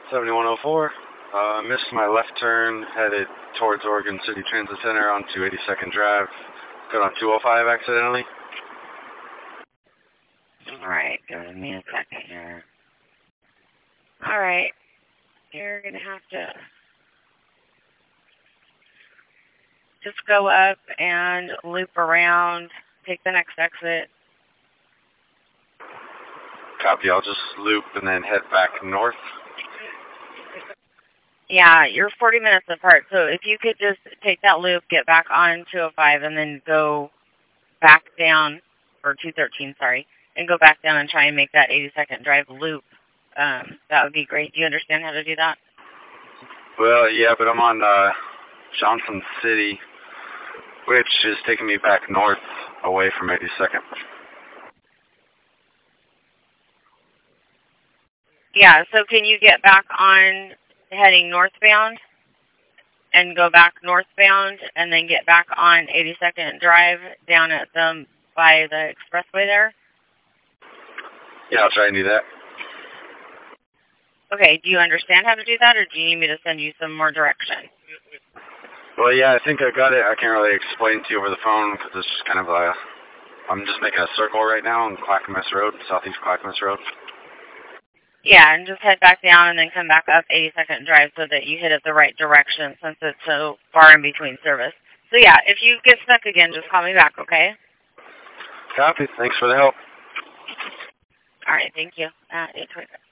7104. Missed my left turn, headed towards Oregon City Transit Center onto 82nd Drive. Got on 205 accidentally. Alright, give me a second here. Alright, you're going to have to just go up and loop around, take the next exit. Copy, I'll just loop and then head back north. Yeah, you're 40 minutes apart, so if you could just take that loop, get back on 205, and then go back down, or 213, sorry, and go back down and try and make that 82nd Drive loop, that would be great. Do you understand how to do that? Well, yeah, but I'm on Johnson City, which is taking me back north away from 82nd. Yeah, so can you get back on heading northbound and go back northbound and then get back on 82nd Drive down at by the expressway there? Yeah, I'll try and do that. Okay, do you understand how to do that, or do you need me to send you some more direction? Well, yeah, I think I got it. I can't really explain to you over the phone because it's just kind of I'm just making a circle right now on Clackamas Road, southeast Clackamas Road. Yeah, and just head back down and then come back up 82nd Drive so that you hit it the right direction since it's so far in between service. So yeah, if you get stuck again, just call me back, okay? Copy. Thanks for the help. All right, thank you. 825.